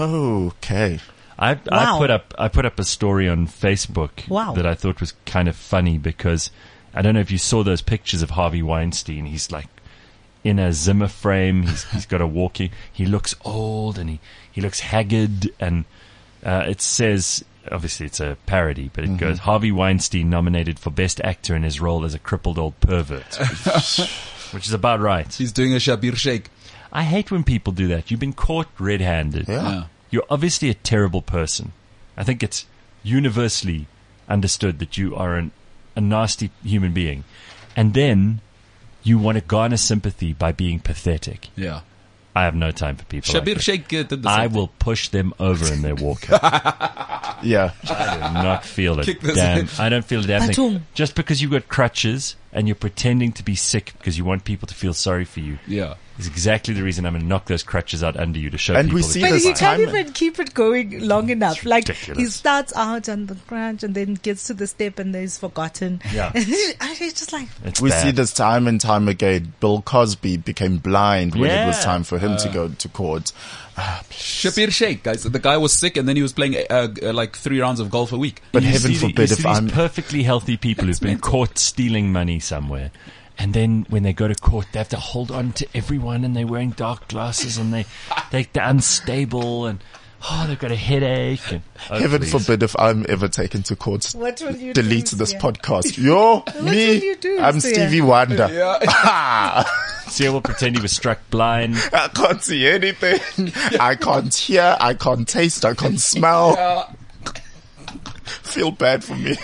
I put up a story on Facebook that I thought was kind of funny, because I don't know if you saw those pictures of Harvey Weinstein. He's like in a Zimmer frame. He's got a walking. He looks old and he looks haggard, and it says, obviously it's a parody, but it goes, Harvey Weinstein nominated for Best Actor in his role as a crippled old pervert, which is about right. He's doing a Shabir Sheikh. I hate when people do that. You've been caught red-handed. Yeah. You're obviously a terrible person. I think it's universally understood that you are a nasty human being. And then you want to garner sympathy by being pathetic. Yeah. I have no time for people Shabir like that. Sheikh did the same I thing. will push them over in their walker. Yeah. I do not feel Kick it. this Damn. in. I don't feel a damn thing. Batum. Just because you've got crutches and you're pretending to be sick because you want people to feel sorry for you Yeah. is exactly the reason I'm going to knock those crutches out under you to show And people we that see you're But this he fine. can't time- even keep it going long enough. Like, ridiculous. he starts out on the crunch and then gets to the step and then he's forgotten. Yeah. And it's just like, It's We bad. see this time and time again. Bill Cosby became blind when it was Yeah. time for him to go to court. Shabir Sheikh, guys. The guy was sick and then he was playing like 3 rounds of golf a week. But You heaven see forbid you if see I'm... these perfectly healthy people who've been caught stealing money somewhere. And then when they go to court, they have to hold on to everyone, and they're wearing dark glasses, and they're unstable, and they've got a headache. And, Heaven please. forbid if I'm ever taken to court. what will you Delete do? this Sia? podcast. will you do, I'm Sia? Stevie Wonder. Sia will pretend he was struck blind. I can't see anything. I can't hear. I can't taste. I can't smell. Feel bad for me.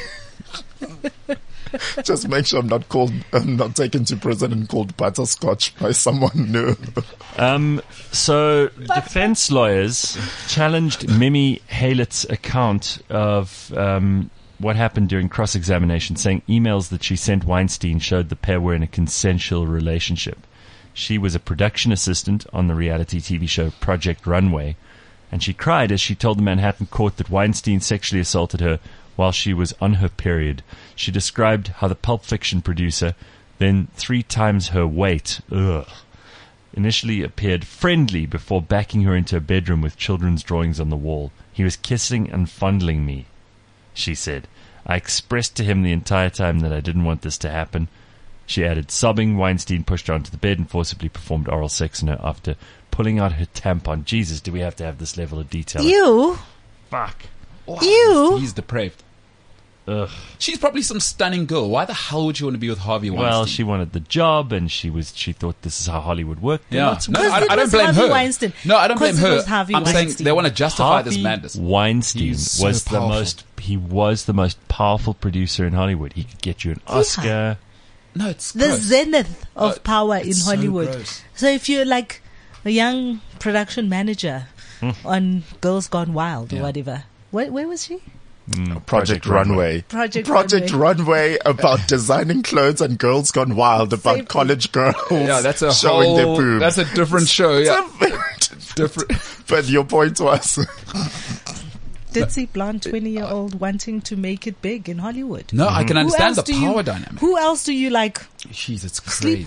Just make sure I'm not taken to prison and called butterscotch by someone new. So defense lawyers challenged Mimi Haylett's account of what happened during cross-examination, saying emails that she sent Weinstein showed the pair were in a consensual relationship. She was a production assistant on the reality TV show Project Runway, and she cried as she told the Manhattan court that Weinstein sexually assaulted her while she was on her period. She described how the Pulp Fiction producer, then 3 times her weight, initially appeared friendly before backing her into a bedroom with children's drawings on the wall. He was kissing and fondling me, she said. I expressed to him the entire time that I didn't want this to happen. She added, sobbing, Weinstein pushed her onto the bed and forcibly performed oral sex on her after pulling out her tampon. Jesus, do we have to have this level of detail? You? Fuck. Wow, You? He's depraved. Ugh. She's probably some stunning girl. Why the hell would you want to be with Harvey Weinstein? Well, she wanted the job, and she thought this is how Hollywood worked. There are Yeah. lots of No, Because I it don't was blame Harvey her. Weinstein. No, I don't blame Because it her. was Harvey I'm saying Weinstein. they want to justify this Harvey madness. Weinstein He's so was powerful. he was the most powerful producer in Hollywood. He could get you an Oscar. No, it's The gross. zenith of power in it's so Hollywood. gross. So if you're like a young production manager on Girls Gone Wild or Yeah. whatever, where was she? Project Runway. Project Runway about designing clothes and Girls Gone Wild about Same college girls Yeah, that's a showing their whole. boobs. That's a different show. Yeah, different. But your point was... Ditzy blonde 20-year-old wanting to make it big in Hollywood. No, I can Who understand else the do you- power dynamic. Who else do you like Jeez, it's crazy. sleep with?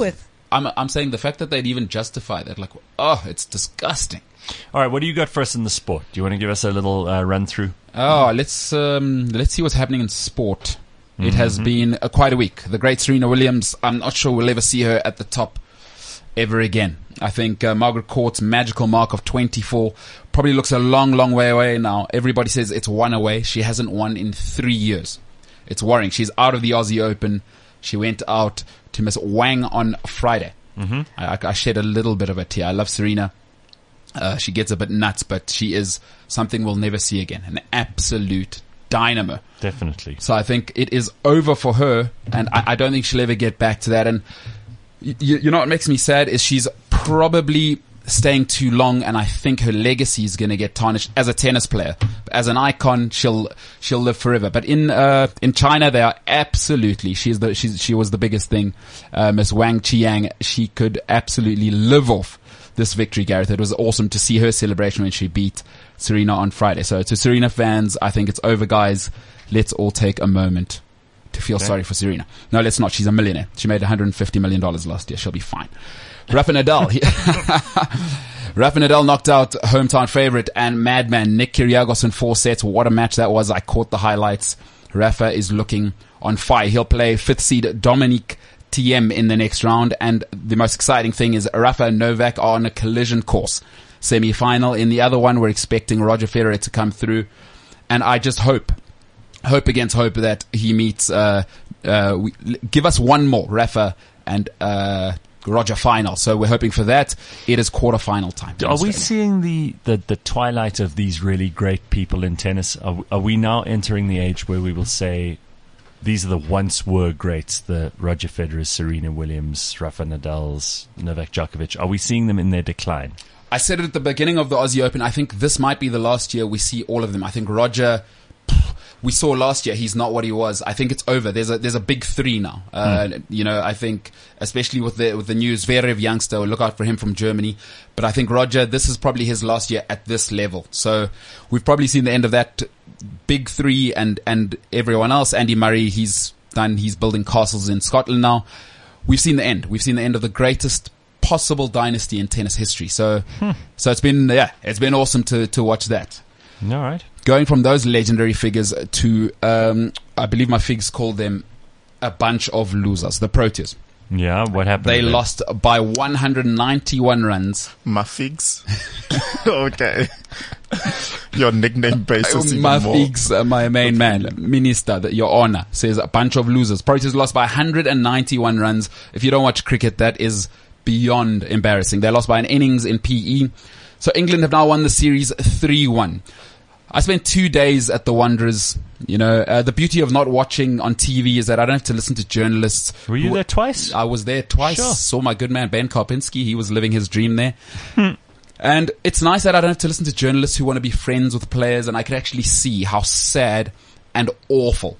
I'm saying the fact that they'd even justify that, like, it's disgusting. All right, what do you got for us in the sport? Do you want to give us a little run through? Let's see what's happening in sport. It has been quite a week. The great Serena Williams, I'm not sure we'll ever see her at the top ever again. I think Margaret Court's magical mark of 24 probably looks a long, long way away now. Everybody says it's one away. She hasn't won in 3 years. It's worrying. She's out of the Aussie Open. She went out to Miss Wang on Friday. Mm-hmm. I shed a little bit of a tear. I love Serena. She gets a bit nuts, but she is something we'll never see again. An absolute dynamo. Definitely. So I think it is over for her, and I don't think she'll ever get back to that. And you know what makes me sad is she's probably staying too long, and I think her legacy is going to get tarnished as a tennis player. As an icon, she'll live forever. But in China, they are absolutely, she was the biggest thing. Miss Wang Qiang, she could absolutely live off this victory, Gareth. It was awesome to see her celebration when she beat Serena on Friday. So to Serena fans, I think it's over, guys. Let's all take a moment to feel sorry for Serena. No, let's not. She's a millionaire. She made $150 million last year. She'll be fine. Rafa Nadal. Rafa Nadal knocked out hometown favorite and madman Nick Kyrgios in 4 sets. What a match that was. I caught the highlights. Rafa is looking on fire. He'll play 5th seed Dominic Thiem in the next round. And the most exciting thing is Rafa and Novak are on a collision course. Semi-final. In the other one, we're expecting Roger Federer to come through. And I just hope against hope that he meets, give us one more, Rafa and Roger final. So we're hoping for that. It is quarterfinal time. Are we seeing the twilight of these really great people in tennis? Are we now entering the age where we will say these are the once were greats, the Roger Federer, Serena Williams, Rafa Nadal's, Novak Djokovic? Are we seeing them in their decline? I said it at the beginning of the Aussie Open. I think this might be the last year we see all of them. I think Roger, we saw last year, he's not what he was. I think it's over. There's a big 3 now. You know, I think especially with the new Zverev youngster, look out for him from Germany. But I think Roger, this is probably his last year at this level. So we've probably seen the end of that big 3 and everyone else. Andy Murray, he's building castles in Scotland now. We've seen the end. We've seen the end of the greatest possible dynasty in tennis history. So it's been awesome to watch that. All right. Going from those legendary figures to, I believe my figs called them a bunch of losers, the Proteas. Yeah, what happened? They lost by 191 runs. My figs? Okay. Your nickname basis even my more. figs, my main man, Minister, Your Honor, says a bunch of losers. Proteas lost by 191 runs. If you don't watch cricket, that is beyond embarrassing. They lost by an innings in PE. So England have now won the series 3-1. I spent 2 days at the Wanderers. You know, the beauty of not watching on TV is that I don't have to listen to journalists. Were you there twice? I was there twice. Sure. Saw my good man Ben Karpinski. He was living his dream there. And it's nice that I don't have to listen to journalists who want to be friends with players, and I could actually see how sad and awful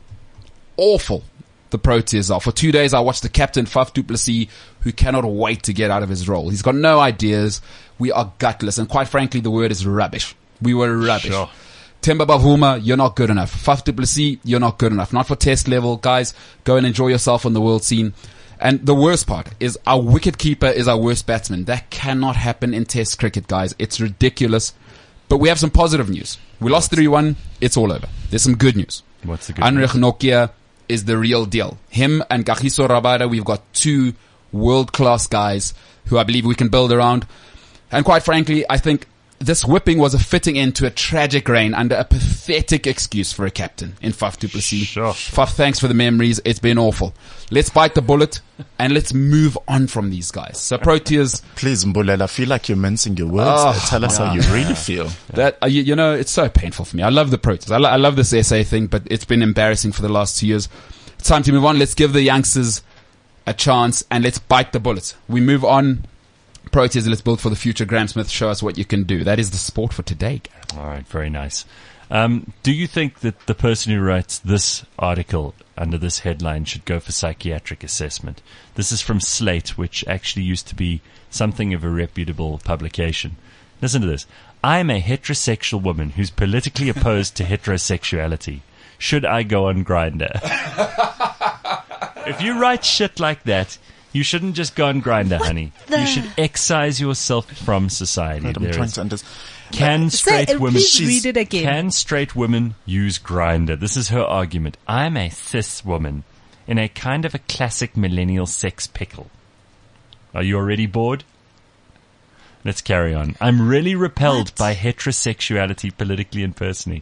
the Proteas are. For 2 days, I watched the captain, Faf du Plessis, who cannot wait to get out of his role. He's got no ideas. We are gutless. And quite frankly, the word is rubbish. We were rubbish. Sure. Themba Bavuma, you're not good enough. Faf du Plessis, you're not good enough. Not for test level. Guys, go and enjoy yourself on the world scene. And the worst part is our wicket keeper is our worst batsman. That cannot happen in test cricket, guys. It's ridiculous. But we have some positive news. We lost 3-1. It's all over. There's some good news. What's the good Anrich news? Nokia is the real deal. Him and Kagiso Rabada, we've got 2 world-class guys who I believe we can build around. And quite frankly, I think this whipping was a fitting end to a tragic reign under a pathetic excuse for a captain in Faf du Plessis. Sure. Faf, thanks for the memories. It's been awful. Let's bite the bullet and let's move on from these guys. So Proteas, Please, Mbulela, I feel like you're mincing your words. Tell us how you really feel. that you know, it's so painful for me. I love the Proteas. I love this SA thing, but it's been embarrassing for the last 2 years. It's time to move on. Let's give the youngsters a chance and let's bite the bullet. We move on. Proteas, let's build for the future. Graham Smith, show us what you can do. That is the sport for today, Gareth. All right, very nice. Do you think that the person who writes this article under this headline should go for psychiatric assessment? This is from Slate, which actually used to be something of a reputable publication. Listen to this. I am a heterosexual woman who's politically opposed to heterosexuality. Should I go on Grindr? If you write shit like that, You shouldn't just go on Grindr, honey. You should excise yourself from society. I'm trying to understand. Can straight women? Please read it again. Can straight women use Grindr? This is her argument. I'm a cis woman in a kind of a classic millennial sex pickle. Are you already bored? Let's carry on. I'm really repelled by heterosexuality politically and personally.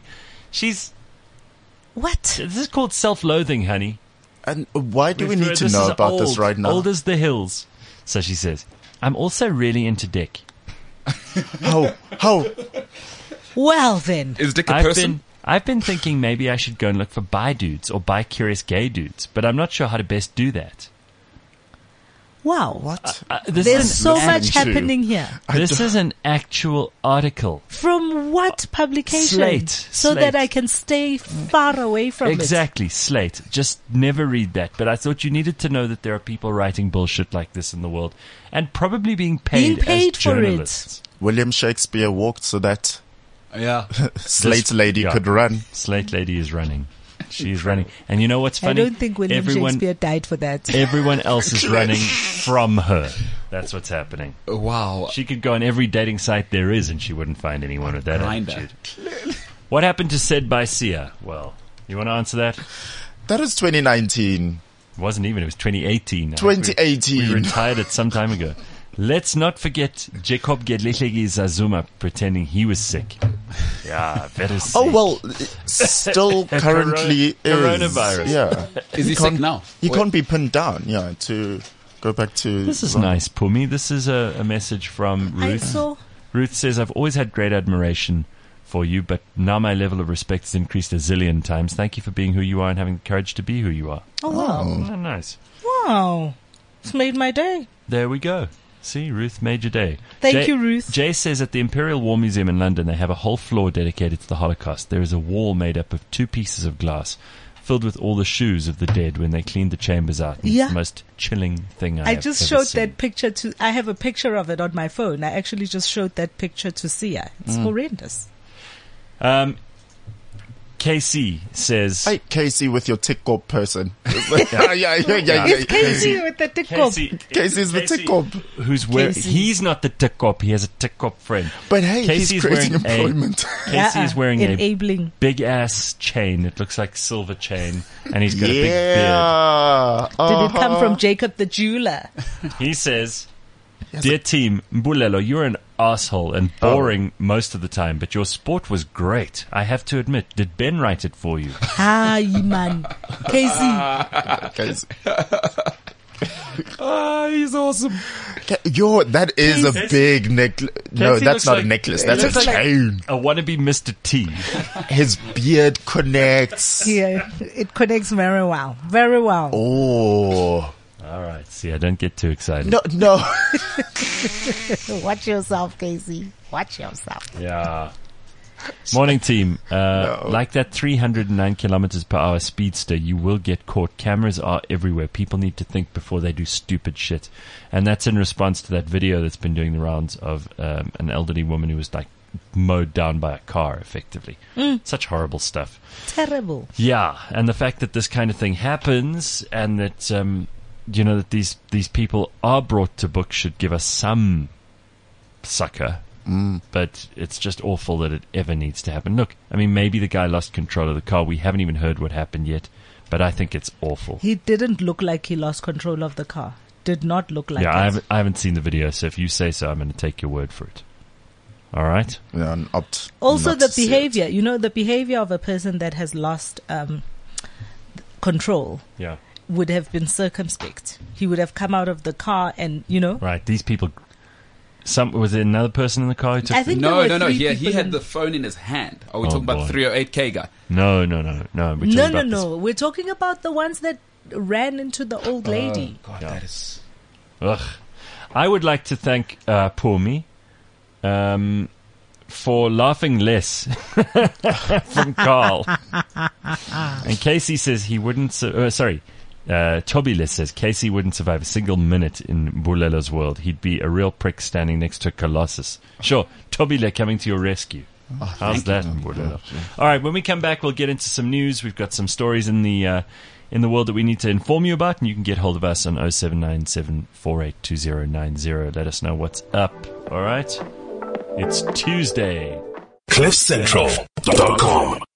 What? This is called self-loathing, honey. And why do we need to know about this right now? Old as the hills. So she says, I'm also really into dick. How? Well then. Is Dick a person? I've been thinking maybe I should go and look for bi dudes or bi-curious gay dudes, but I'm not sure how to best do that. Wow. What? There's so much happening here. This is an actual article. From what publication? Slate. So Slate. that I can stay far away from Exactly, Slate. Just never read that. But I thought you needed to know that there are people writing bullshit like this in the world and probably being paid as for journalists. William Shakespeare walked so that Yeah. Slate Lady could run. Slate Lady is running. She's running. And you know what's it. I funny? don't think William Shakespeare died for that. Everyone else is running from her. That's what's happening. Wow. She could go on every dating site there is and she wouldn't find anyone with that Grindr. attitude. What happened to Said by Sia? Well, you want to answer that? That was 2019. It wasn't even. It was 2018. 2018. We retired it some time ago. Let's not forget Jacob Gedlehlegi Zazuma pretending he was sick. Yeah, very sick. Oh, well, still currently is. Coronavirus. Yeah. Is he sick now? He can't be pinned down, to go back to... This is nice, Pumi. This is a message from Ruth. Ruth says, I've always had great admiration for you, but now my level of respect has increased a zillion times. Thank you for being who you are and having the courage to be who you are. Oh, wow. Oh, nice. Wow. It's made my day. There we go. See, Ruth made your day. Thank you, Ruth. Jay says at the Imperial War Museum in London, they have a whole floor dedicated to the Holocaust. There is a wall made up of 2 pieces of glass filled with all the shoes of the dead when they cleaned the chambers out. And It's the most chilling thing I just showed that picture I have a picture of it on my phone. I actually just showed that picture to Sia. It's horrendous. KC says... Hey, Casey with your tick-up person. Yeah. It's Casey with the tick-up. Casey's the tick-up. Who's wearing... He's not the tick-up. He has a tick-up friend. But hey, Casey's he's creating wearing employment. Casey is wearing enabling. a big-ass chain. It looks like silver chain. And he's got a big beard. Did it come from Jacob the jeweler? He says... Dear team, Mbulelo, you're an asshole and boring most of the time, but your sport was great. I have to admit. Did Ben write it for you? Man. Casey. He's awesome. That is a big necklace. No, that's not a necklace. That's a chain. A wannabe Mr. T. His beard connects. Yeah, it connects very well. Very well. Oh. All right. See, I don't get too excited. No. Watch yourself, Casey. Watch yourself. Yeah. Morning, team. Like that 309 kilometers per hour speedster, you will get caught. Cameras are everywhere. People need to think before they do stupid shit. And that's in response to that video that's been doing the rounds of an elderly woman who was like mowed down by a car, effectively. Such horrible stuff. Terrible. Yeah. And the fact that this kind of thing happens and that... that these people are brought to book should give us some succor. But it's just awful that it ever needs to happen. Look, I mean, maybe the guy lost control of the car. We haven't even heard what happened yet, but I think it's awful. He didn't look like he lost control of the car. Did not look like it. I haven't seen the video, so if you say so, I'm going to take your word for it. All right? Yeah, also, the behavior. The behavior of a person that has lost control. Yeah. Would have been circumspect. He would have come out of the car and, Right. These people... was there another person in the car who took... I think No. He had the phone in his hand. Are we talking about the 308K guy? No. We're talking about the ones that ran into the old lady. God, that is... Ugh. I would like to thank Pumi for laughing less from Carl. And Casey says he wouldn't... Tobiles says Casey wouldn't survive a single minute in Bulelo's world. He'd be a real prick standing next to a colossus. Sure, Tobile coming to your rescue. How's that? All right, when we come back, we'll get into some news. We've got some stories in the world that we need to inform you about, and you can get hold of us on 0797482090. Let us know what's up. All right? It's Tuesday. CliffCentral.com